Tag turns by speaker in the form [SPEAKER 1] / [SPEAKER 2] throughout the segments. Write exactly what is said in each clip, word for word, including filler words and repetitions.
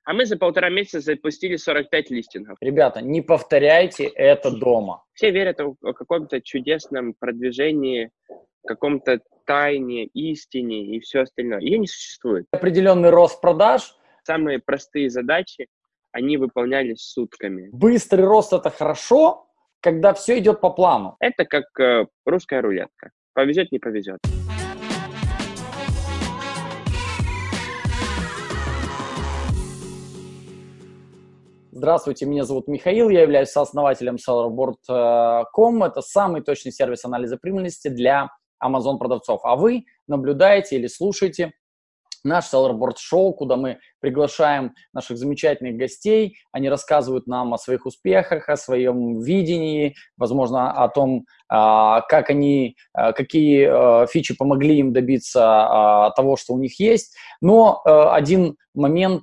[SPEAKER 1] А мы за полтора месяца запустили сорок пять листингов.
[SPEAKER 2] Ребята, не повторяйте это дома.
[SPEAKER 1] Все верят о каком-то чудесном продвижении, каком-то тайне, истине и все остальное. Ее не существует.
[SPEAKER 2] Определенный рост продаж.
[SPEAKER 1] Самые простые задачи, они выполнялись сутками.
[SPEAKER 2] Быстрый рост – это хорошо, когда все идет по плану.
[SPEAKER 1] Это как э, русская рулетка. Повезет, не повезет.
[SPEAKER 2] Здравствуйте, меня зовут Михаил, я являюсь сооснователем селлерборд точка ком. Это самый точный сервис анализа прибыльности для Amazon-продавцов. А вы наблюдаете или слушаете наш селлерборд-шоу, куда мы приглашаем наших замечательных гостей. Они рассказывают нам о своих успехах, о своем видении, возможно, о том, как они, какие фичи помогли им добиться того, что у них есть. Но один момент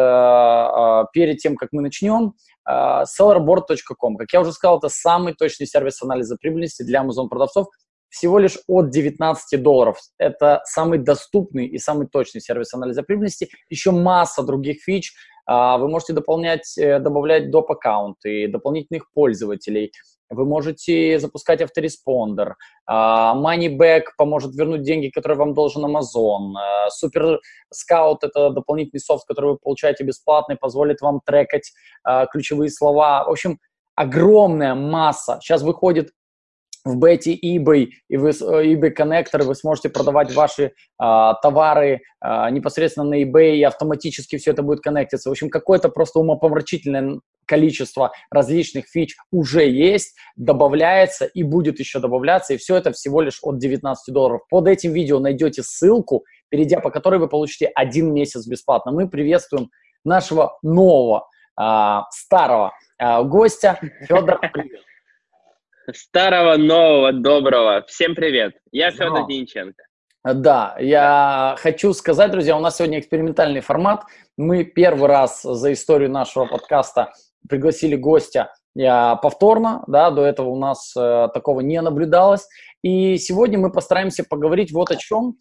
[SPEAKER 2] перед тем, как мы начнем. селлерборд точка ком. Как я уже сказал, это самый точный сервис анализа прибыльности для Amazon-продавцов. Всего лишь от девятнадцати долларов. Это самый доступный и самый точный сервис анализа прибыльности. Еще масса других фич. Вы можете дополнять, добавлять доп. Аккаунты, дополнительных пользователей. Вы можете запускать автореспондер. Money Back поможет вернуть деньги, которые вам должен Amazon. Super Scout – это дополнительный софт, который вы получаете бесплатно и позволит вам трекать ключевые слова. В общем, огромная масса. Сейчас выходит в бете eBay и вы, eBay коннектор, вы сможете продавать ваши а, товары а, непосредственно на eBay, и автоматически все это будет коннектиться. В общем, какое-то просто умопомрачительное количество различных фич уже есть, добавляется и будет еще добавляться, и все это всего лишь от девятнадцати долларов. Под этим видео найдете ссылку, перейдя по которой вы получите один месяц бесплатно. Мы приветствуем нашего нового, а, старого а, гостя. Федор, привет.
[SPEAKER 1] Старого, нового, доброго. Всем привет. Я Федор Дениченко.
[SPEAKER 2] Да, я хочу сказать, друзья, у нас сегодня экспериментальный формат. Мы первый раз за историю нашего подкаста пригласили гостя повторно, да, до этого у нас э, такого не наблюдалось. И сегодня мы постараемся поговорить вот о чем.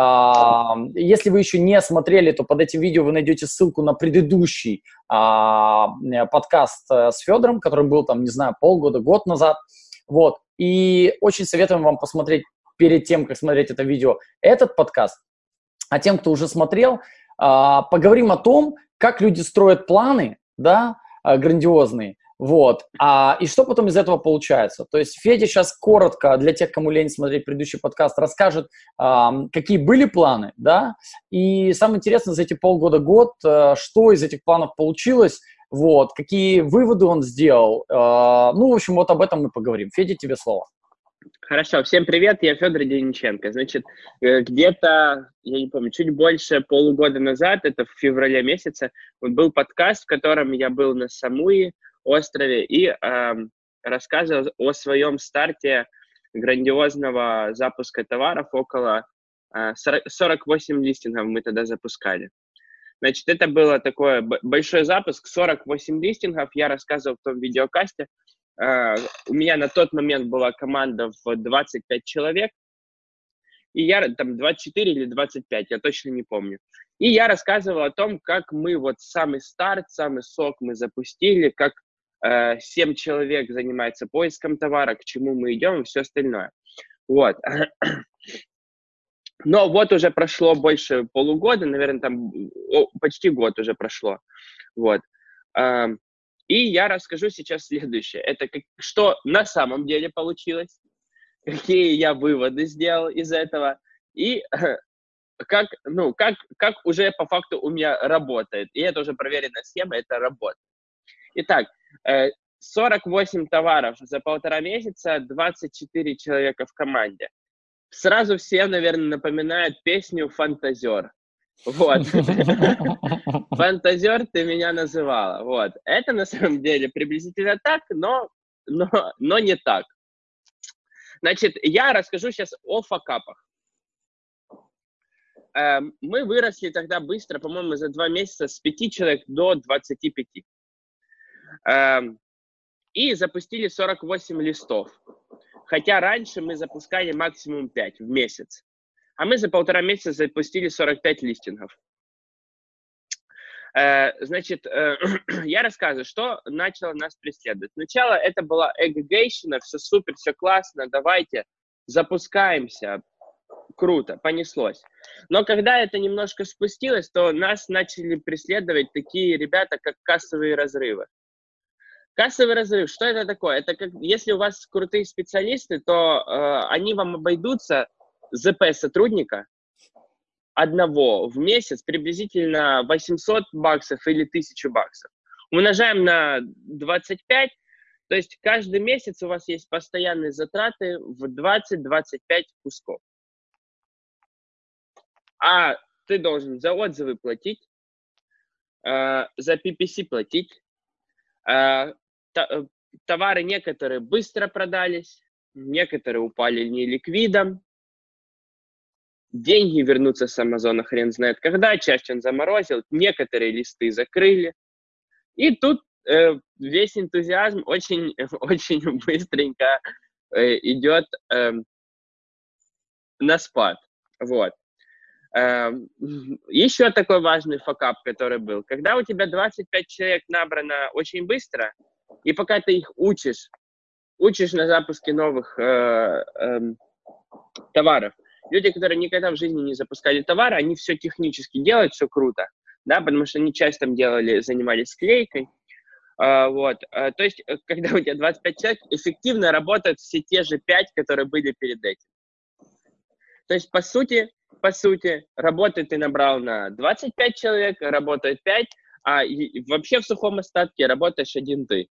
[SPEAKER 2] А, если вы еще не смотрели, то под этим видео вы найдете ссылку на предыдущий а, подкаст с Федором, который был там, не знаю, полгода, год назад. Вот, и очень советуем вам посмотреть перед тем, как смотреть это видео, этот подкаст. А тем, кто уже смотрел, поговорим о том, как люди строят планы, да, грандиозные, вот, а, и что потом из этого получается. То есть Федя сейчас коротко, для тех, кому лень смотреть предыдущий подкаст, расскажет, какие были планы, да, и самое интересное за эти полгода-год, что из этих планов получилось. Вот, какие выводы он сделал. Ну, в общем, вот об этом мы поговорим. Федя, тебе слово.
[SPEAKER 1] Хорошо, всем привет, я Федор Дениченко. Значит, где-то, я не помню, чуть больше полугода назад, это в феврале месяце, был подкаст, в котором я был на Самуи острове и э, рассказывал о своем старте грандиозного запуска товаров. Около э, сорок восемь листингов мы тогда запускали. Значит, это было такой большой запуск, сорок восемь листингов, я рассказывал в том видеокасте. Uh, у меня на тот момент была команда в двадцать пять человек, и я там двадцать четыре или двадцать пять, я точно не помню. И я рассказывал о том, как мы вот самый старт, самый сок мы запустили, как uh, семь человек занимается поиском товара, к чему мы идем и все остальное. Вот. Но вот уже прошло больше полугода, наверное, там о, почти год уже прошло. Вот. И я расскажу сейчас следующее. Это как, что на самом деле получилось, какие я выводы сделал из этого, и как, ну, как, как уже по факту у меня работает. И это уже проверенная схема, это работает. Итак, сорок восемь товаров за полтора месяца, двадцать четыре человека в команде. Сразу все, наверное, напоминают песню «Фантазер». Вот. «Фантазер, ты меня называла». Вот. Это на самом деле приблизительно так, но, но, но не так. Значит, я расскажу сейчас о факапах. Эм, мы выросли тогда быстро, по-моему, за два месяца с пяти человек до двадцати пяти. Эм, и запустили сорок восемь листов. Хотя раньше мы запускали максимум пять в месяц. А мы за полтора месяца запустили сорок пять листингов. Значит, я рассказываю, что начало нас преследовать. Сначала это была эгогейщина, все супер, все классно, давайте запускаемся, круто, понеслось. Но когда это немножко спустилось, то нас начали преследовать такие ребята, как кассовые разрывы. Кассовый разрыв, что это такое? Это как, если у вас крутые специалисты, то э, они вам обойдутся ЗП-сотрудника одного в месяц приблизительно восемьсот баксов или тысячу баксов. Умножаем на двадцать пять, то есть каждый месяц у вас есть постоянные затраты в двадцать-двадцать пять кусков. А ты должен за отзывы платить, э, за пи пи си платить, э, та, товары некоторые быстро продались, некоторые упали неликвидом, деньги вернутся с Амазона хрен знает когда, часть он заморозил, некоторые листы закрыли. И тут э, весь энтузиазм очень, очень быстренько э, идет э, на спад. Вот. Э, еще такой важный факап, который был. Когда у тебя двадцать пять человек набрано очень быстро, и пока ты их учишь, учишь на запуске новых э, э, товаров, люди, которые никогда в жизни не запускали товары, они все технически делают, все круто, да, потому что они часто там делали, занимались склейкой. Uh, вот. Uh, то есть, когда у тебя двадцать пять человек, эффективно работают все те же пять, которые были перед этим. То есть, по сути, по сути, работы ты набрал на двадцать пять человек, работает пять, а и, вообще в сухом остатке работаешь один ты.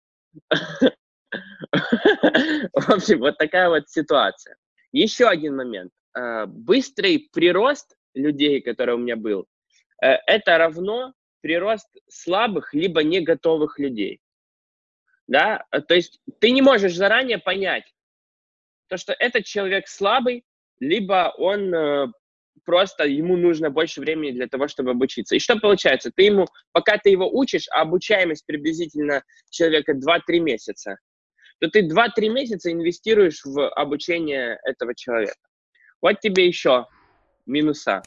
[SPEAKER 1] В общем, вот такая вот ситуация. Еще один момент. Быстрый прирост людей, который у меня был, это равно прирост слабых либо не готовых людей. Да? То есть ты не можешь заранее понять, то, что этот человек слабый, либо он э, просто, ему нужно больше времени для того, чтобы обучиться. И что получается? Ты ему, пока ты его учишь, а обучаемость приблизительно человека два-три месяца, то ты два-три месяца инвестируешь в обучение этого человека. Вот тебе еще минуса.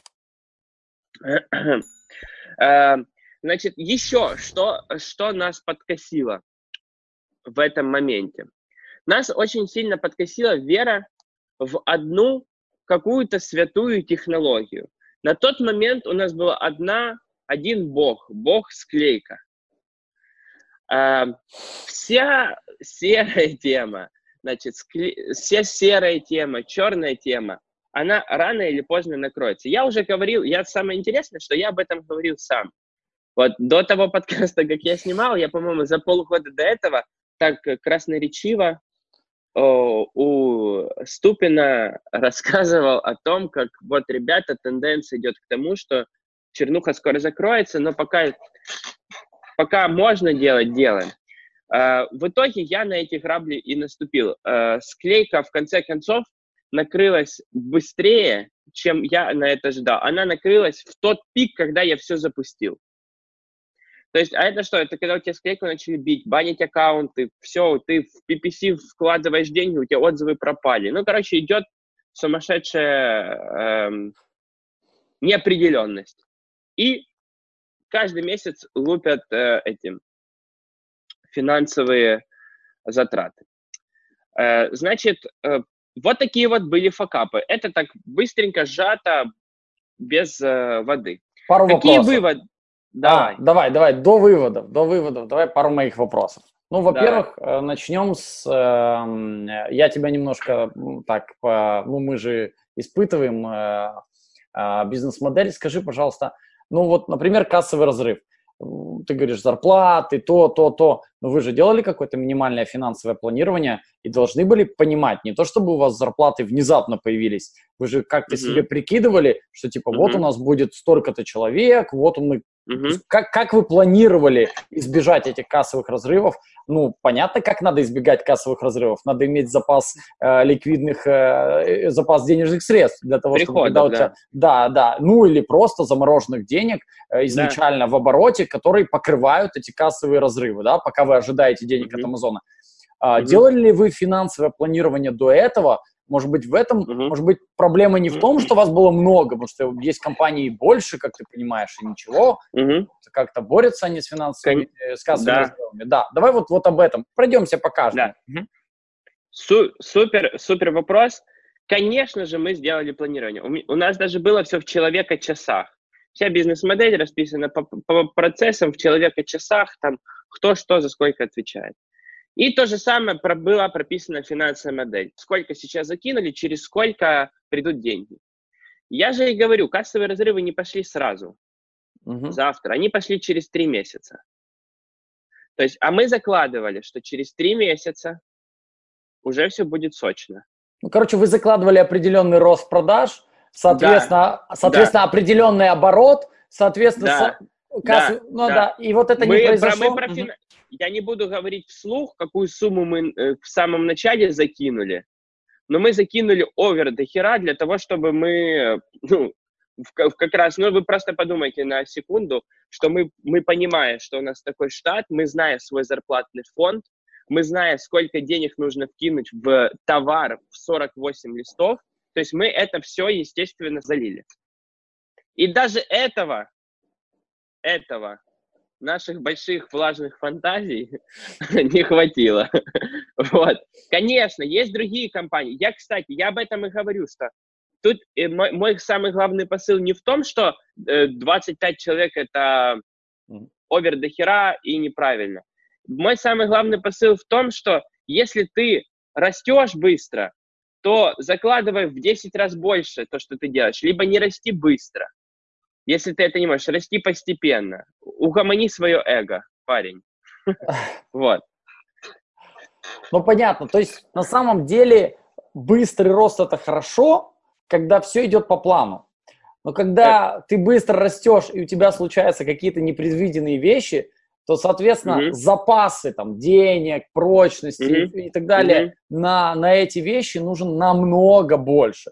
[SPEAKER 1] Значит, еще что, что нас подкосило в этом моменте. Нас очень сильно подкосила вера в одну какую-то святую технологию. На тот момент у нас была одна, один бог, бог-склейка. Вся серая тема, значит, скле... вся серая тема, черная тема, она рано или поздно накроется. Я уже говорил, я самое интересное, что я об этом говорил сам. Вот до того подкаста, как я снимал, я, по-моему, за полгода до этого так красноречиво о, у Ступина рассказывал о том, как вот, ребята, тенденция идет к тому, что чернуха скоро закроется, но пока, пока можно делать, делаем. Uh, в итоге я на эти грабли и наступил. Uh, склейка, в конце концов, накрылась быстрее, чем я на это ждал. Она накрылась в тот пик, когда я все запустил. То есть, а это что? Это когда у тебя склейку начали бить, банить аккаунты, все, ты в пи пи си вкладываешь деньги, у тебя отзывы пропали. Ну, короче, идет сумасшедшая эм, неопределенность. И каждый месяц лупят э, этим финансовые затраты. Э, значит, э, вот такие вот были факапы. Это так быстренько, сжато, без э, воды.
[SPEAKER 2] Пару
[SPEAKER 1] Какие
[SPEAKER 2] вопросов.
[SPEAKER 1] выводы? Давай.
[SPEAKER 2] А, давай, давай, до выводов, до выводов, давай пару моих вопросов. Ну, во-первых, давай. Начнем с... Э, я тебя немножко так, по, ну, мы же испытываем э, э, бизнес-модель. Скажи, пожалуйста, ну вот, например, кассовый разрыв. Ты говоришь, зарплаты, то, то, то. Но вы же делали какое-то минимальное финансовое планирование и должны были понимать, не то чтобы у вас зарплаты внезапно появились, вы же как-то mm-hmm. себе прикидывали, что типа mm-hmm. вот у нас будет столько-то человек, вот мы... Mm-hmm. Как, как вы планировали избежать этих кассовых разрывов? Ну, понятно, как надо избегать кассовых разрывов. Надо иметь запас э, ликвидных, э, запас денежных средств для того, Прихода, чтобы... Когда да. У тебя, да, да. Ну, или просто замороженных денег э, изначально да. в обороте, которые покрывают эти кассовые разрывы, да, пока вы ожидаете денег mm-hmm. от Амазона. А, mm-hmm. Делали ли вы финансовое планирование до этого? Может быть, в этом,
[SPEAKER 1] Мгм.
[SPEAKER 2] может быть, проблема не в том, что вас было много, потому что есть компании больше, как ты понимаешь, и ничего,
[SPEAKER 1] Мгм.
[SPEAKER 2] как-то борются они с финансовыми,
[SPEAKER 1] Кон-
[SPEAKER 2] э, с кассовыми
[SPEAKER 1] Да,
[SPEAKER 2] разрывами. Да, давай вот, вот об этом. Пройдемся по каждому.
[SPEAKER 1] да.
[SPEAKER 2] Мгм.
[SPEAKER 1] Су- супер, супер вопрос. Конечно же, мы сделали планирование. У, ме- у нас даже было все в человека-часах. Вся бизнес-модель расписана по, по процессам в человека-часах, там, кто что за сколько отвечает. И то же самое про, была прописана финансовая модель. Сколько сейчас закинули, через сколько придут деньги. Я же и говорю, кассовые разрывы не пошли сразу,
[SPEAKER 2] Мгм.
[SPEAKER 1] завтра. Они пошли через три месяца. То есть, а мы закладывали, что через три месяца уже все будет сочно.
[SPEAKER 2] Ну, короче, вы закладывали определенный рост продаж,
[SPEAKER 1] Да,
[SPEAKER 2] соответственно,
[SPEAKER 1] да,
[SPEAKER 2] соответственно определенный оборот, соответственно,
[SPEAKER 1] да,
[SPEAKER 2] со-
[SPEAKER 1] да,
[SPEAKER 2] касс- ну
[SPEAKER 1] да.
[SPEAKER 2] да, и вот это не
[SPEAKER 1] Мы про, мы
[SPEAKER 2] произошло.
[SPEAKER 1] про
[SPEAKER 2] Мгм.
[SPEAKER 1] фин... Я не буду говорить вслух, какую сумму мы э, в самом начале закинули, но мы закинули овер до хера для того, чтобы мы, э, ну, в, ка- в как раз, ну, вы просто подумайте на секунду, что мы, мы понимаем, что у нас такой штат, мы знаем свой зарплатный фонд, мы знаем, сколько денег нужно вкинуть в товар в сорок восемь листов, то есть мы это все, естественно, залили. И даже этого, этого наших больших влажных фантазий не хватило. Вот. Конечно, есть другие компании. Я, кстати, я об этом и говорю, что тут э, мой, мой самый главный посыл не в том, что э, двадцать пять человек это
[SPEAKER 2] Мгм.
[SPEAKER 1] овер до хера и неправильно. Мой самый главный посыл в том, что если ты растешь быстро, то закладывай в десять раз больше то, что ты делаешь, либо не расти быстро. Если ты это не можешь, расти постепенно. Угомони свое эго, парень. Вот.
[SPEAKER 2] Ну, понятно. То есть, на самом деле, быстрый рост – это хорошо, когда все идет по плану. Но
[SPEAKER 1] Э,
[SPEAKER 2] когда ты быстро растешь, и у тебя случаются какие-то непредвиденные вещи, то, соответственно,
[SPEAKER 1] мгм,
[SPEAKER 2] запасы там, денег, прочности
[SPEAKER 1] мгм,
[SPEAKER 2] и, и так далее
[SPEAKER 1] мгм.
[SPEAKER 2] на, на эти вещи нужен намного больше.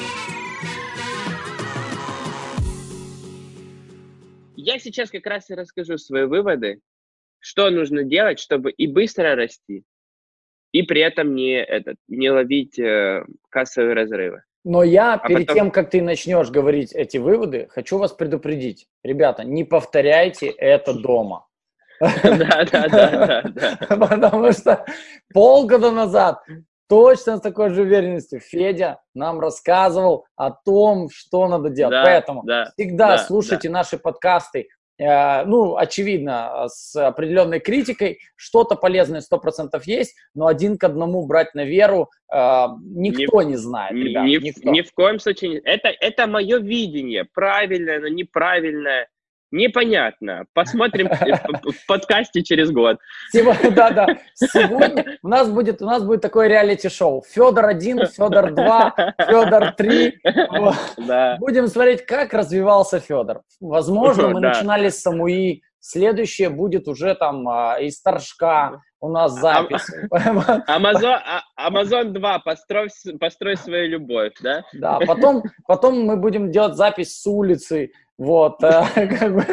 [SPEAKER 1] Я сейчас как раз и расскажу свои выводы, что нужно делать, чтобы и быстро расти, и при этом не, этот, не ловить э, кассовые разрывы.
[SPEAKER 2] Но я
[SPEAKER 1] А
[SPEAKER 2] перед
[SPEAKER 1] потом...
[SPEAKER 2] тем, как ты начнешь говорить эти выводы, хочу вас предупредить. Ребята, не повторяйте это дома.
[SPEAKER 1] Да, да, да, да, да.
[SPEAKER 2] Потому что полгода назад точно с такой же уверенностью Федя нам рассказывал о том, что надо делать.
[SPEAKER 1] Да,
[SPEAKER 2] Поэтому
[SPEAKER 1] да,
[SPEAKER 2] всегда
[SPEAKER 1] да, да.
[SPEAKER 2] слушайте наши подкасты, э, ну, очевидно, с определенной критикой. Что-то полезное сто процентов есть, но один к одному брать на веру э,
[SPEAKER 1] Ни,
[SPEAKER 2] никто не знает,
[SPEAKER 1] ни,
[SPEAKER 2] ребят,
[SPEAKER 1] ни, в-
[SPEAKER 2] никто.
[SPEAKER 1] ни в коем случае. не- Это, это мое видение. Правильное, но неправильное. Непонятно. Посмотрим в, в- в подкасте через год.
[SPEAKER 2] Сегодня, да, да. Сегодня у нас будет, у нас будет такое реалити-шоу. Федор один, Федор два, Федор три.
[SPEAKER 1] Да,
[SPEAKER 2] Будем смотреть, как развивался Федор. Возможно, мы
[SPEAKER 1] да.
[SPEAKER 2] начинали с Самуи. Следующее будет уже там а, из Торжка. У нас
[SPEAKER 1] Ам-
[SPEAKER 2] запись.
[SPEAKER 1] Амазон, а- Амазон два, построй, с- построй свою любовь, да?
[SPEAKER 2] Да, потом, потом мы будем делать запись с улицы. Вот, э, как бы.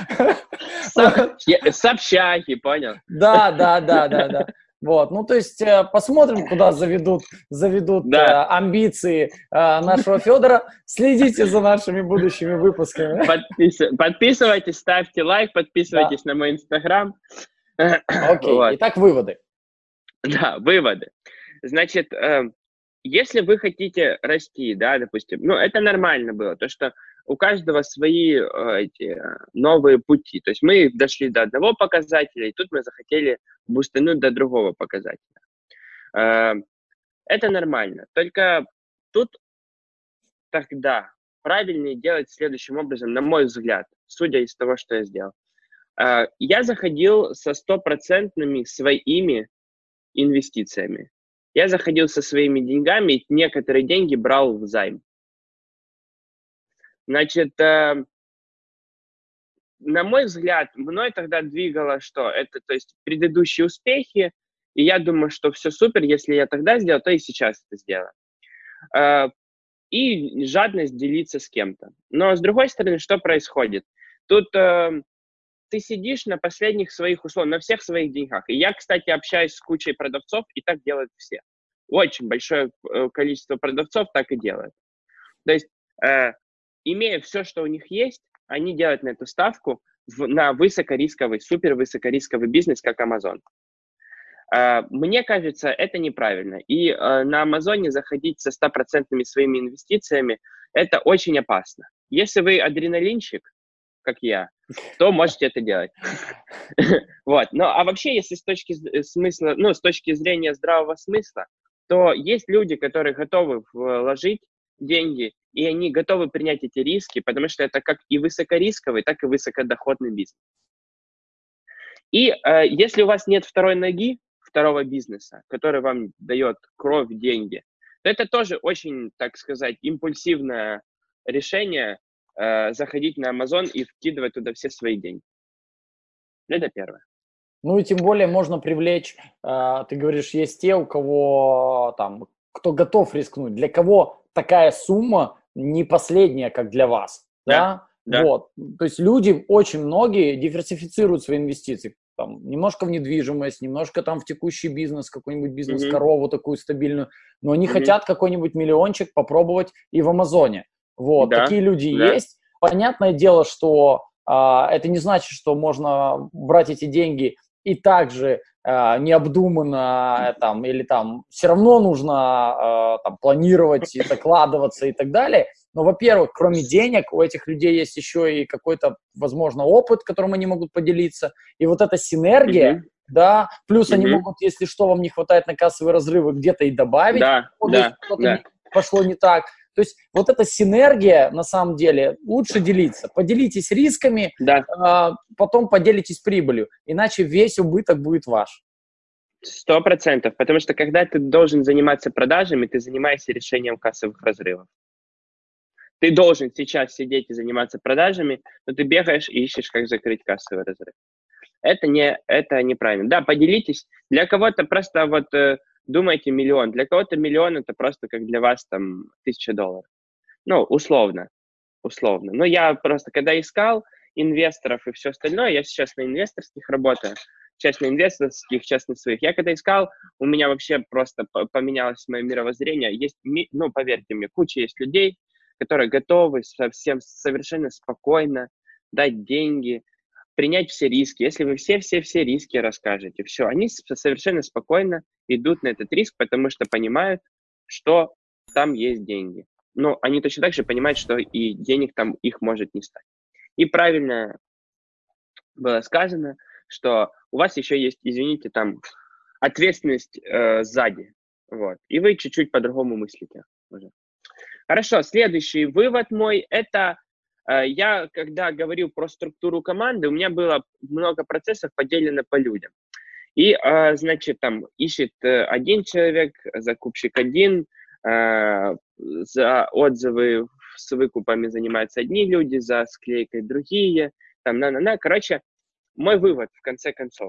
[SPEAKER 1] Соб- я- С общаги, понял?
[SPEAKER 2] Да, да, да, да, да. Вот, ну то есть э, посмотрим, куда заведут, заведут э,
[SPEAKER 1] Да.
[SPEAKER 2] амбиции э, нашего Федора. Следите за нашими будущими выпусками.
[SPEAKER 1] Подпис- Подписывайтесь, ставьте лайк,
[SPEAKER 2] Да,
[SPEAKER 1] подписывайтесь на мой инстаграм.
[SPEAKER 2] окей.
[SPEAKER 1] Вот.
[SPEAKER 2] Итак, выводы.
[SPEAKER 1] Да, выводы. Значит, э, если вы хотите расти, да, допустим, ну, это нормально было, то, что у каждого свои э, эти э, новые пути. То есть мы дошли до одного показателя, и тут мы захотели бустануть до другого показателя. Э, это нормально. Только тут тогда правильнее делать следующим образом, на мой взгляд, судя из того, что я сделал. Э, я заходил со стопроцентными своими инвестициями. Я заходил со своими деньгами, и некоторые деньги брал в займ. Значит, э, на мой взгляд, мной тогда двигало что? Это, то есть, предыдущие успехи, и я думаю, что все супер, если я тогда сделал, то и сейчас это сделаю. Э, и жадность делиться с кем-то. Но, с другой стороны, что происходит? Тут э, ты сидишь на последних своих условиях, на всех своих деньгах. И я, кстати, общаюсь с кучей продавцов, и так делают все. очень большое количество продавцов так и делает. То есть, э, имея все, что у них есть, они делают на эту ставку в, на высокорисковый, супервысокорисковый бизнес, как Amazon. Э, мне кажется, это неправильно. И э, на Амазоне заходить со стопроцентными своими инвестициями – это очень опасно. Если вы адреналинщик, как я, то можете это делать. Вот. Ну, а вообще, если с точки смысла, ну, с точки зрения здравого смысла, то есть люди, которые готовы вложить деньги, и они готовы принять эти риски, потому что это как и высокорисковый, так и высокодоходный бизнес. И э, если у вас нет второй ноги, второго бизнеса, который вам дает кровь, деньги, то это тоже очень, так сказать, импульсивное решение э, заходить на Amazon и вкидывать туда все свои деньги. Это первое.
[SPEAKER 2] Ну и тем более можно привлечь, э, ты говоришь, есть те, у кого там, кто готов рискнуть, для кого такая сумма не последняя, как для вас, да?
[SPEAKER 1] Да,
[SPEAKER 2] Вот. То есть люди, очень многие диверсифицируют свои инвестиции, там, немножко в недвижимость, немножко там в текущий бизнес, какой-нибудь бизнес-корову такую стабильную, но они
[SPEAKER 1] Мгм.
[SPEAKER 2] хотят какой-нибудь миллиончик попробовать и в Амазоне. Вот,
[SPEAKER 1] Да,
[SPEAKER 2] такие люди
[SPEAKER 1] да.
[SPEAKER 2] есть. Понятное дело, что а, это не значит, что можно брать эти деньги и также э, необдуманно э, там, или там все равно нужно э, там, планировать и докладываться и так далее. Но, во-первых, кроме денег, у этих людей есть еще и какой-то, возможно, опыт, которым они могут поделиться. И вот эта синергия,
[SPEAKER 1] Мгм.
[SPEAKER 2] да, плюс они
[SPEAKER 1] Мгм.
[SPEAKER 2] могут, если что, вам не хватает на кассовые разрывы, где-то и добавить,
[SPEAKER 1] Да,
[SPEAKER 2] если
[SPEAKER 1] да,
[SPEAKER 2] что-то
[SPEAKER 1] да.
[SPEAKER 2] не пошло не так. То есть вот эта синергия, на самом деле, лучше делиться. Поделитесь рисками,
[SPEAKER 1] Да,
[SPEAKER 2] а, потом поделитесь прибылью, иначе весь убыток будет ваш.
[SPEAKER 1] сто процентов. Потому что когда ты должен заниматься продажами, ты занимаешься решением кассовых разрывов. Ты должен сейчас сидеть и заниматься продажами, но ты бегаешь и ищешь, как закрыть кассовый разрыв. Это, не, это неправильно. Да, поделитесь. Для кого-то просто вот э, думайте миллион. Для кого-то миллион это просто как для вас там тысяча долларов. Ну, условно. Условно. Но я просто, когда искал инвесторов и все остальное, я сейчас на инвесторских работаю, часть на инвесторских, часть на своих. Я когда искал, у меня вообще просто поменялось мое мировоззрение. Есть, ну, поверьте мне, куча есть людей, которые готовы совсем совершенно спокойно дать деньги, принять все риски. Если вы все-все-все риски расскажете, все, они совершенно спокойно идут на этот риск, потому что понимают, что там есть деньги. Но они точно так же понимают, что и денег там их может не стать. И правильно было сказано, что у вас еще есть, извините, там ответственность э, сзади. Вот. И вы чуть-чуть по-другому мыслите уже. Хорошо, следующий вывод мой – это э, я, когда говорил про структуру команды, у меня было много процессов поделено по людям. И, э, значит, там ищет э, один человек, закупщик один, э, за отзывы с выкупами занимаются одни люди, за склейкой другие, там, на-на-на. Короче, мой вывод, в конце концов,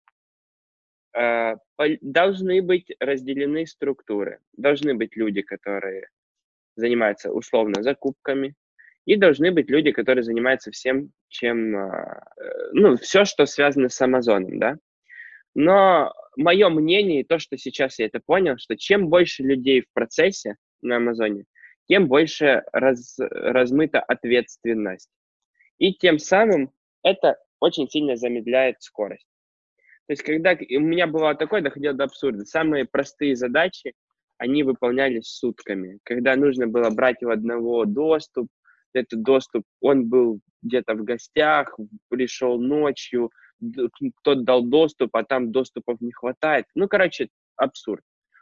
[SPEAKER 1] э, должны быть разделены структуры. Должны быть люди, которые занимаются условно закупками, и должны быть люди, которые занимаются всем, чем, э, ну, все, что связано с Амазоном, да. Но мое мнение, и то, что сейчас я это понял, что чем больше людей в процессе на Амазоне, тем больше раз, размыта ответственность. И тем самым это очень сильно замедляет скорость. То есть, когда у меня бывало такое, доходило до абсурда. Самые простые задачи, они выполнялись сутками. Когда нужно было брать у одного доступ, этот доступ, он был где-то в гостях, пришел ночью, тот дал доступ, а там доступов не хватает. Ну, короче, абсурд.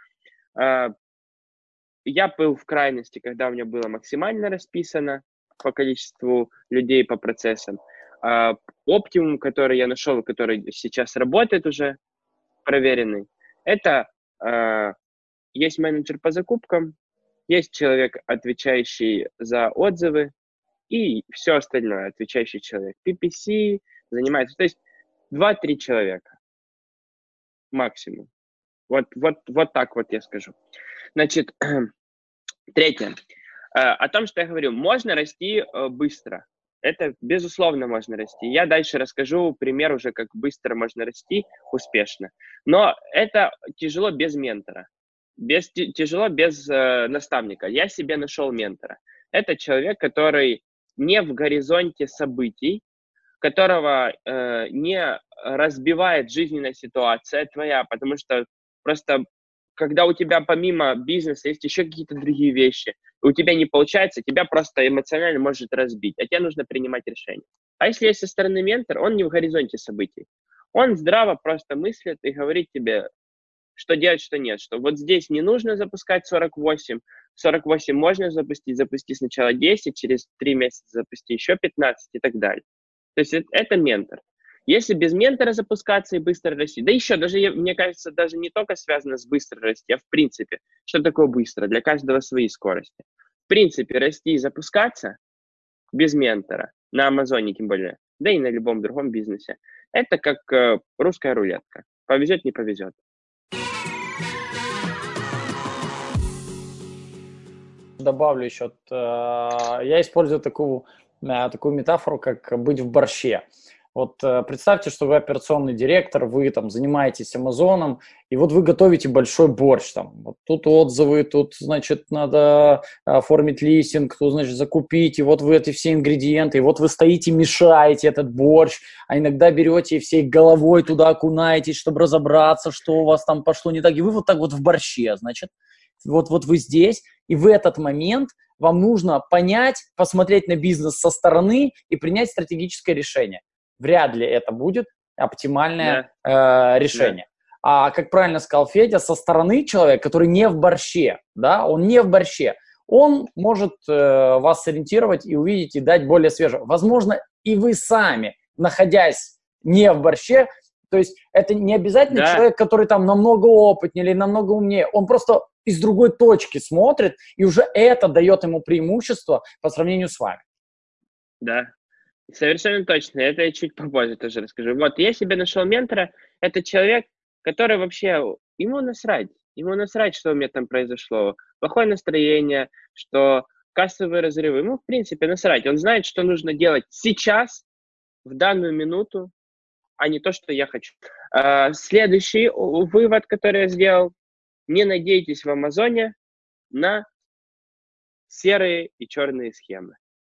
[SPEAKER 1] Я был в крайности, когда у меня было максимально расписано по количеству людей, по процессам. Оптимум, который я нашел, который сейчас работает уже, проверенный, это есть менеджер по закупкам, есть человек, отвечающий за отзывы, и все остальное, отвечающий человек. пи пи си занимается, то есть два-три человека максимум. Вот, вот, вот так вот я скажу. Значит, третье. О том, что я говорю, можно расти быстро. Это, безусловно, можно расти. Я дальше расскажу пример уже, как быстро можно расти успешно. Но это тяжело без ментора. без, тяжело без э, наставника. Я себе нашел ментора. Это человек, который не в горизонте событий, которого э, не разбивает жизненная ситуация твоя, потому что просто когда у тебя помимо бизнеса есть еще какие-то другие вещи, и у тебя не получается, тебя просто эмоционально может разбить, а тебе нужно принимать решения. А если есть со стороны ментор, он не в горизонте событий. Он здраво просто мыслит и говорит тебе, что делать, что нет, что вот здесь не нужно запускать сорок восемь, сорок восемь можно запустить, запусти сначала десять, через три месяца запусти еще пятнадцать и так далее. То есть это, это ментор. Если без ментора запускаться и быстро расти, да еще даже, мне кажется, даже не только связано с быстро расти, а в принципе, что такое быстро? Для каждого свои скорости. В принципе, расти и запускаться без ментора, на Амазоне тем более, да и на любом другом бизнесе, это как э, русская рулетка. Повезет, не повезет.
[SPEAKER 2] Добавлю еще, э, я использую такую, э, такую метафору, как быть в борще. Вот э, представьте, что вы операционный директор, вы там занимаетесь Амазоном, и вот вы готовите большой борщ. Там, вот тут отзывы, тут, значит, надо оформить листинг, тут, значит, закупить, и вот вы эти все ингредиенты, и вот вы стоите, мешаете этот борщ, а иногда берете и всей головой туда окунаетесь, чтобы разобраться, что у вас там пошло не так, и вы вот так вот в борще, значит. Вот, вот вы здесь, и в этот момент вам нужно понять, посмотреть на бизнес со стороны и принять стратегическое решение. Вряд ли это будет оптимальное да. э, решение. Да. А как правильно сказал Федя, со стороны человека, который не в борще, да, он не в борще, он может э, вас сориентировать и увидеть, и дать более свежего. Возможно, и вы сами, находясь не в борще, то есть это не обязательно да. человек, который там намного опытнее или намного умнее, он просто из другой точки смотрит, и уже это дает ему преимущество по сравнению с вами.
[SPEAKER 1] Да, совершенно точно. Это я чуть попозже тоже расскажу. Вот, я себе нашел ментора. Это человек, который вообще, ему насрать. Ему насрать, что у меня там произошло. Плохое настроение, что кассовые разрывы. Ему, в принципе, насрать. Он знает, что нужно делать сейчас, в данную минуту, а не то, что я хочу. А, следующий вывод, который я сделал. Не надейтесь в Амазоне на серые и черные схемы.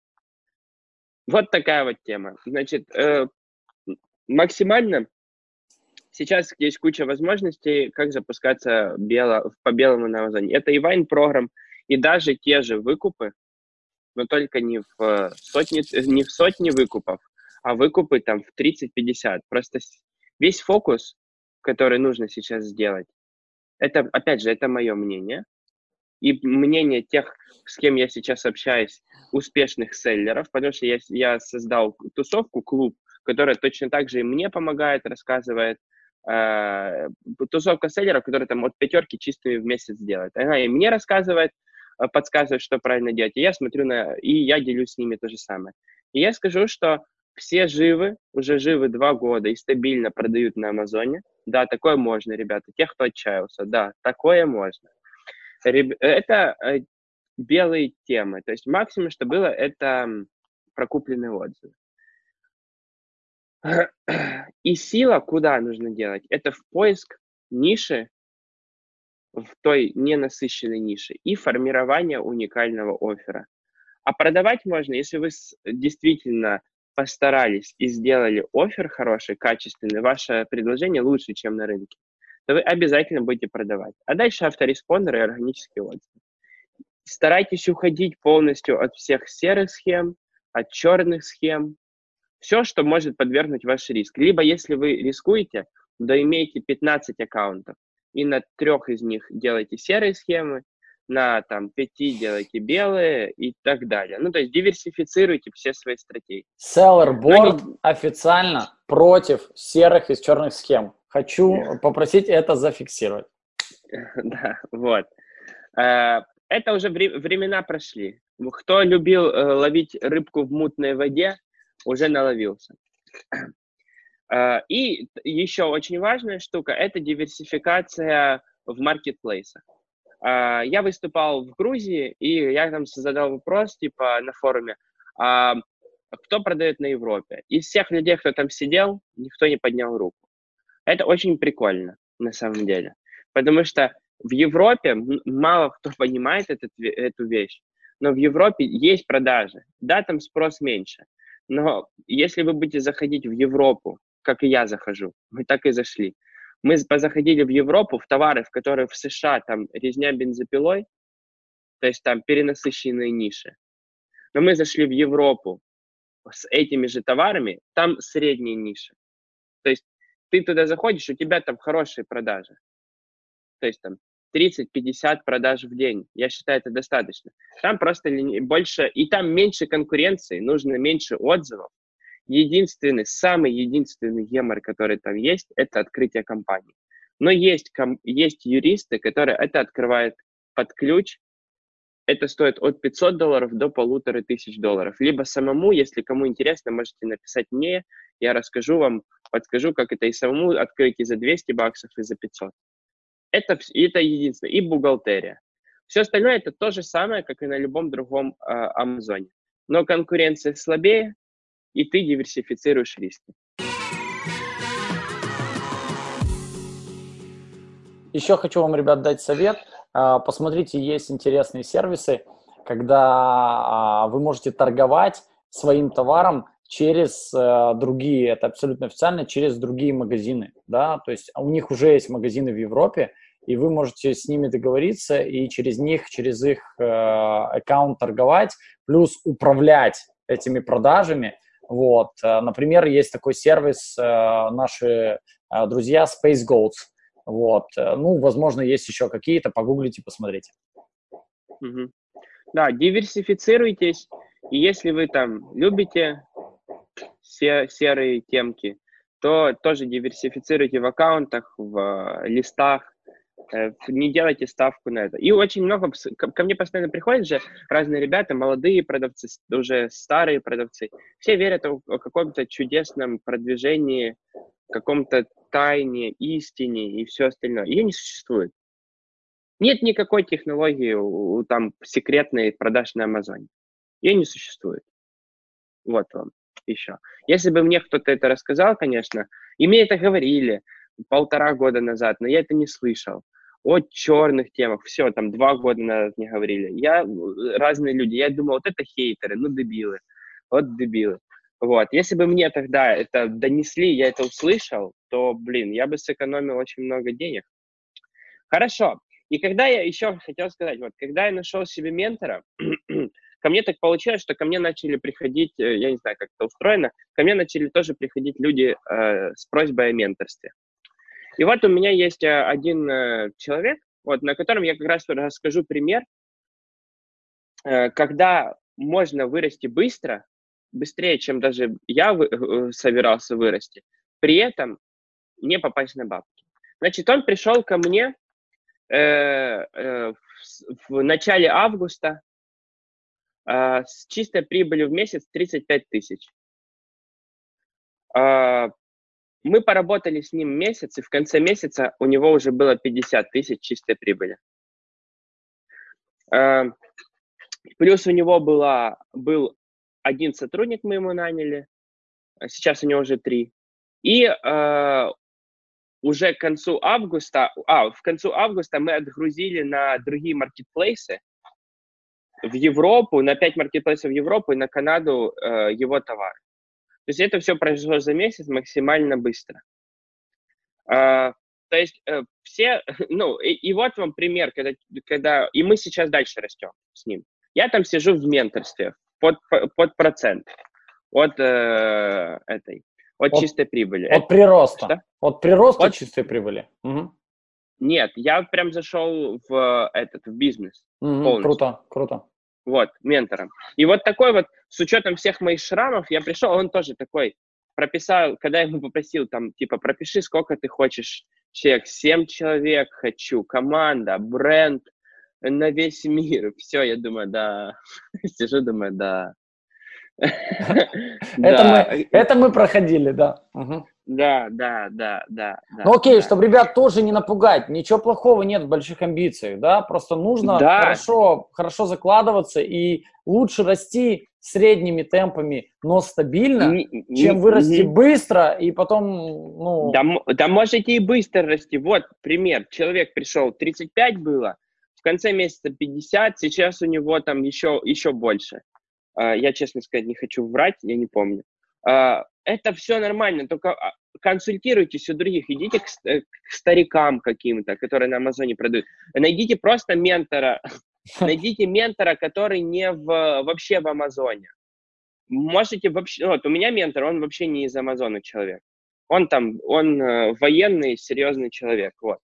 [SPEAKER 1] Вот такая вот тема. Значит, э, максимально сейчас есть куча возможностей, как запускаться бело, по белому на Амазоне. Это и Вайн-программ, и даже те же выкупы, но только не в сотни, не в сотни выкупов, а выкупы там в тридцать-пятьдесят. Просто весь фокус, который нужно сейчас сделать, это, опять же, это мое мнение, и мнение тех, с кем я сейчас общаюсь, успешных селлеров, потому что я, я создал тусовку, клуб, которая точно так же и мне помогает, рассказывает. Э, тусовка селлеров, которая там от пятерки чистыми в месяц делает. Она и мне рассказывает, подсказывает, что правильно делать, и я смотрю на... и я делюсь с ними то же самое. И я скажу, что все живы, уже живы два года и стабильно продают на Амазоне. Да, такое можно, ребята. Те, кто отчаялся, да, такое можно. Это белые темы. То есть максимум, что было, это прокупленные отзывы. И сила, куда нужно делать? Это в поиск ниши, в той ненасыщенной нише, и формирование уникального оффера. А продавать можно, если вы действительно постарались и сделали оффер хороший, качественный, ваше предложение лучше, чем на рынке, то вы обязательно будете продавать. А дальше автореспондеры и органические отзывы. Старайтесь уходить полностью от всех серых схем, от черных схем, все, что может подвергнуть ваш риск. Либо, если вы рискуете, то имейте пятнадцать аккаунтов, и на трех из них делайте серые схемы, на там, пяти делайте белые и так далее. Ну, то есть диверсифицируйте все свои стратегии.
[SPEAKER 2] Seller Board не... официально против серых и черных схем. Хочу попросить это зафиксировать.
[SPEAKER 1] Да, вот. Это уже времена прошли. Кто любил ловить рыбку в мутной воде, уже наловился. И еще очень важная штука – это диверсификация в маркетплейсах. Я выступал в Грузии, и я там задал вопрос, типа, на форуме, кто продает на Европе? Из всех людей, кто там сидел, никто не поднял руку. Это очень прикольно, на самом деле. Потому что В Европе мало кто понимает этот, эту вещь, но в Европе есть продажи. Да, там спрос меньше, но если вы будете заходить в Европу, как и я захожу, мы так и зашли. Мы заходили в Европу, в товары, в которые в США там резня бензопилой, то есть там перенасыщенные ниши. Но мы зашли в Европу с этими же товарами, там средние ниши. То есть ты туда заходишь, у тебя там хорошие продажи. То есть там тридцать-пятьдесят продаж в день. Я считаю, это достаточно. Там просто больше, и там меньше конкуренции, нужно меньше отзывов. Единственный, самый единственный гемор, который там есть, это открытие компании. Но есть, есть юристы, которые это открывают под ключ. Это стоит от пятисот долларов до полутора тысяч долларов. Либо самому, если кому интересно, можете написать мне, я расскажу вам, подскажу, как это и самому открыть и за двести баксов, и за пятьсот. Это, это единственное. И бухгалтерия. Все остальное это то же самое, как и на любом другом э, Амазоне. Но конкуренция слабее, и ты диверсифицируешь риски.
[SPEAKER 2] Еще хочу вам, ребят, дать совет. Посмотрите, есть интересные сервисы, когда вы можете торговать своим товаром через другие, это абсолютно официально, через другие магазины, да, то есть у них уже есть магазины в Европе, и вы можете с ними договориться и через них, через их аккаунт торговать, плюс управлять этими продажами. Вот, например, есть такой сервис, наши друзья Space Goats. Вот, ну, возможно, есть еще какие-то, погуглите, посмотрите.
[SPEAKER 1] Угу. Да, диверсифицируйтесь, и если вы там любите се- серые темки, то тоже диверсифицируйте в аккаунтах, в листах, не делайте ставку на это. И очень много, ко мне постоянно приходят же разные ребята, молодые продавцы, уже старые продавцы, все верят о каком-то чудесном продвижении, каком-то тайне, истине и все остальное. Ее не существует. Нет никакой технологии у, у там секретной продаж на Амазоне. Ее не существует. Вот вам еще. Если бы мне кто-то это рассказал, конечно, и мне это говорили полтора года назад, но я это не слышал. О черных темах, все, там два года назад мне говорили. Я, разные люди, я думал, вот это хейтеры, ну дебилы, вот дебилы. Вот, если бы мне тогда это донесли, я это услышал, то, блин, я бы сэкономил очень много денег. Хорошо. И когда я еще хотел сказать, вот, когда я нашел себе ментора, ко мне так получилось, что ко мне начали приходить, я не знаю, как это устроено, ко мне начали тоже приходить люди э, с просьбой о менторстве. И вот у меня есть один э, человек, вот, на котором я как раз расскажу пример, э, когда можно вырасти быстро, быстрее, чем даже я вы, э, собирался вырасти, при этом не попасть на бабки. Значит, он пришел ко мне э, э, в, в начале августа э, с чистой прибылью в месяц тридцать пять тысяч. Э, мы поработали с ним месяц, и в конце месяца у него уже было пятьдесят тысяч чистой прибыли. Э, плюс у него была, был один сотрудник, мы ему наняли, сейчас у него уже три. И э, уже к концу августа, а, в концу августа мы отгрузили на другие маркетплейсы в Европу, на пять маркетплейсов в Европу и на Канаду э, его товары. То есть это все произошло за месяц максимально быстро. Э, то есть э, все, ну, и, и вот вам пример, когда, когда, и мы сейчас дальше растем с ним. Я там сижу в менторстве под, под процент от э, этой. От, от чистой прибыли.
[SPEAKER 2] От прироста.
[SPEAKER 1] Что?
[SPEAKER 2] От прироста
[SPEAKER 1] от...
[SPEAKER 2] чистой прибыли. Угу.
[SPEAKER 1] Нет, я прям зашел в этот, в бизнес.
[SPEAKER 2] Угу, круто, круто.
[SPEAKER 1] Вот, ментором. И вот такой вот, с учетом всех моих шрамов, я пришел, он тоже такой, прописал, когда я ему попросил, там, типа, пропиши, сколько ты хочешь человек, семь человек хочу, команда, бренд на весь мир. Все, я думаю, да, сижу, думаю, да.
[SPEAKER 2] Это мы, это мы проходили, да. Угу.
[SPEAKER 1] Да, да, да, да.
[SPEAKER 2] Ну окей,
[SPEAKER 1] да.
[SPEAKER 2] чтобы ребят тоже не напугать, ничего плохого нет в больших амбициях, да, просто нужно
[SPEAKER 1] да.
[SPEAKER 2] хорошо, хорошо закладываться и лучше расти средними темпами, но стабильно, не, чем вырасти не, быстро и потом, ну...
[SPEAKER 1] Да, да можете и быстро расти. Вот пример. Человек пришел, тридцать пять было, в конце месяца пятьдесят, сейчас у него там еще, еще больше. Я, честно сказать, не хочу врать, я не помню. Это все нормально, только консультируйтесь у других, идите к, к старикам каким-то, которые на Амазоне продают. Найдите просто ментора, найдите ментора, который не в, вообще в Амазоне. Можете вообще, вот у меня ментор, он вообще не из Амазона человек. Он там, он военный, серьезный человек, вот.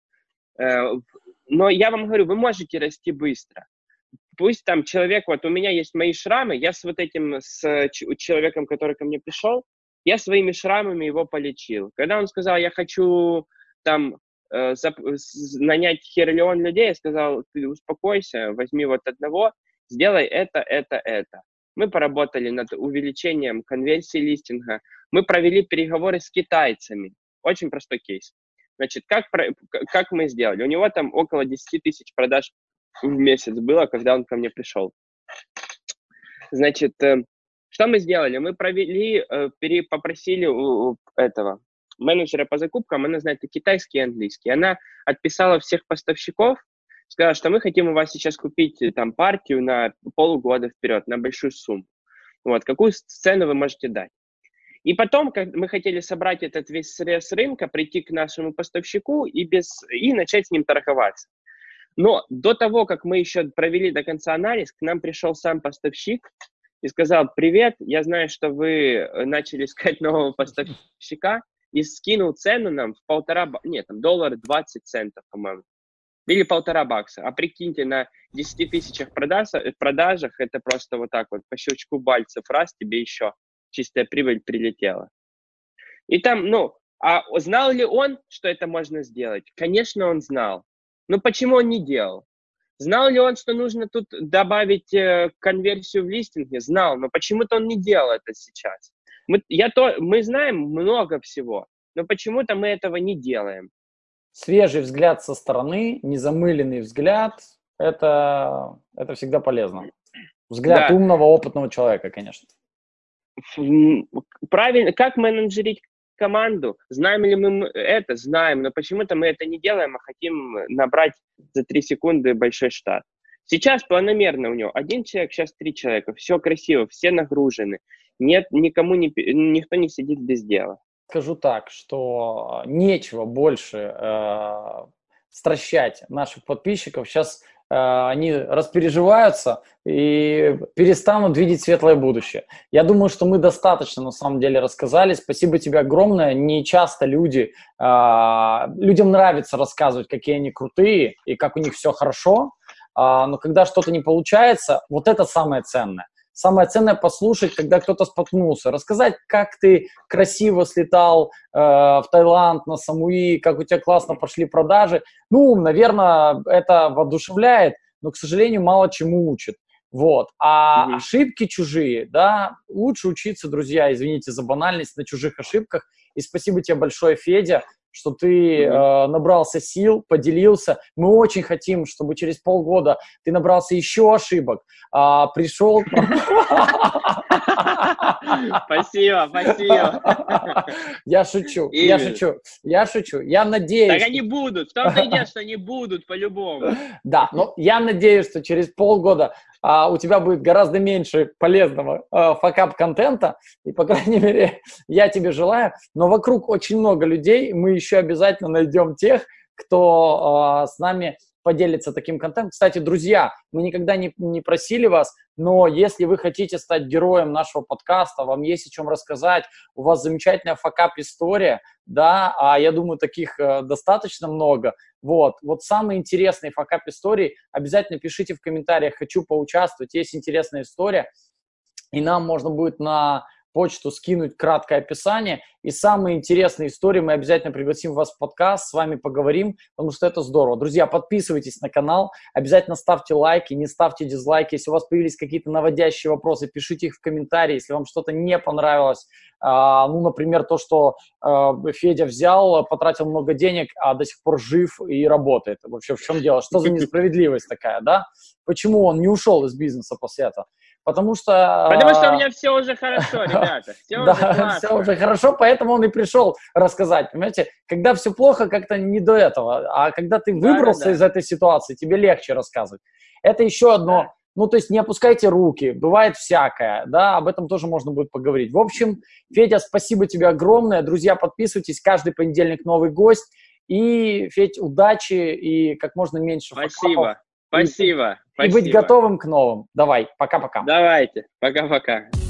[SPEAKER 1] Но я вам говорю, вы можете расти быстро. Пусть там человек, вот у меня есть мои шрамы, я с вот этим, с человеком, который ко мне пришел, я своими шрамами его полечил. Когда он сказал, я хочу там э, зап- нанять хериллион людей, я сказал, ты успокойся, возьми вот одного, сделай это, это, это. Мы поработали над увеличением конверсии листинга, мы провели переговоры с китайцами. Очень простой кейс. Значит, как, как мы сделали? У него там около десять тысяч продаж в месяц было, когда он ко мне пришел. Значит, что мы сделали? Мы провели, попросили у этого менеджера по закупкам, она знает и китайский, и английский. Она отписала всех поставщиков, сказала, что мы хотим у вас сейчас купить там партию на полгода вперед, на большую сумму. Вот, какую цену вы можете дать? И потом, как мы хотели собрать этот весь срез рынка, прийти к нашему поставщику и, без, и начать с ним торговаться. Но до того, как мы еще провели до конца анализ, к нам пришел сам поставщик и сказал, привет, я знаю, что вы начали искать нового поставщика, и скинул цену нам в полтора, нет, там доллар двадцать центов, по-моему, или полтора бакса. А прикиньте, на десяти тысячах продаж, продажах это просто вот так вот, по щелчку пальцев, раз, тебе еще чистая прибыль прилетела. И там, ну, а знал ли он, что это можно сделать? Конечно, он знал. Но почему он не делал? Знал ли он, что нужно тут добавить э, конверсию в листинге? Знал, но почему-то он не делал это сейчас. Мы, я то, мы знаем много всего, но почему-то мы этого не делаем.
[SPEAKER 2] Свежий взгляд со стороны, незамыленный взгляд, это, это всегда полезно. Взгляд да. умного, опытного человека, конечно.
[SPEAKER 1] Правильно, как менеджерить команду? Знаем ли мы это? Знаем, но почему-то мы это не делаем, а хотим набрать за три секунды большой штат. Сейчас планомерно у него один человек, сейчас три человека, все красиво, все нагружены, нет, никому не, никто не сидит без дела.
[SPEAKER 2] Скажу так, что нечего больше э, стращать наших подписчиков. Сейчас э, они распереживаются и перестанут видеть светлое будущее. Я думаю, что мы достаточно на самом деле рассказали. Спасибо тебе огромное. Не часто люди, э, людям нравится рассказывать, какие они крутые и как у них все хорошо. Э, но когда что-то не получается, вот это самое ценное. Самое ценное послушать, когда кто-то споткнулся, рассказать, как ты красиво слетал э, в Таиланд на Самуи, как у тебя классно пошли продажи. Ну, наверное, это воодушевляет, но, к сожалению, мало чему учит. Вот. А mm-hmm. ошибки чужие, да, лучше учиться, друзья, извините за банальность, на чужих ошибках. И спасибо тебе большое, Федя, что ты mm-hmm. э, набрался сил, поделился. Мы очень хотим, чтобы через полгода ты набрался еще ошибок, а, пришел...
[SPEAKER 1] Спасибо, спасибо.
[SPEAKER 2] Я шучу, я шучу, я шучу. Я надеюсь...
[SPEAKER 1] Так они будут, в том-то и дело, что они будут по-любому.
[SPEAKER 2] Да, но я надеюсь, что через полгода а, у тебя будет гораздо меньше полезного а, факап-контента, и, по крайней мере, я тебе желаю. Но вокруг очень много людей, мы еще обязательно найдем тех, кто а, с нами поделится таким контентом. Кстати, друзья, мы никогда не, не просили вас, но если вы хотите стать героем нашего подкаста, вам есть о чем рассказать, у вас замечательная факап-история, да, а я думаю, таких э, достаточно много. Вот, вот самые интересные факап-истории обязательно пишите в комментариях, хочу поучаствовать, есть интересная история, и нам можно будет на почту скинуть краткое описание. И самые интересные истории мы обязательно пригласим вас в подкаст, с вами поговорим, потому что это здорово. Друзья, подписывайтесь на канал, обязательно ставьте лайки, не ставьте дизлайки. Если у вас появились какие-то наводящие вопросы, пишите их в комментарии. Если вам что-то не понравилось, а, ну, например, то, что а, Федя взял, потратил много денег, а до сих пор жив и работает. Вообще, в чем дело? Что за несправедливость такая, да? Почему он не ушел из бизнеса после этого? Потому что...
[SPEAKER 1] Потому что у меня все уже хорошо, ребята. Все уже классно.
[SPEAKER 2] Все уже хорошо, поэтому он и пришел рассказать. Понимаете, когда все плохо, как-то не до этого. А когда ты выбрался из этой ситуации, тебе легче рассказывать. Это еще одно... Ну, то есть не опускайте руки, бывает всякое, да, об этом тоже можно будет поговорить. В общем, Федя, спасибо тебе огромное. Друзья, подписывайтесь, каждый понедельник новый гость. И, Федь, удачи и как можно меньше
[SPEAKER 1] Спасибо.
[SPEAKER 2] факапов.
[SPEAKER 1] Спасибо.
[SPEAKER 2] И, и быть готовым к новым. Давай, пока-пока.
[SPEAKER 1] Давайте. Пока-пока.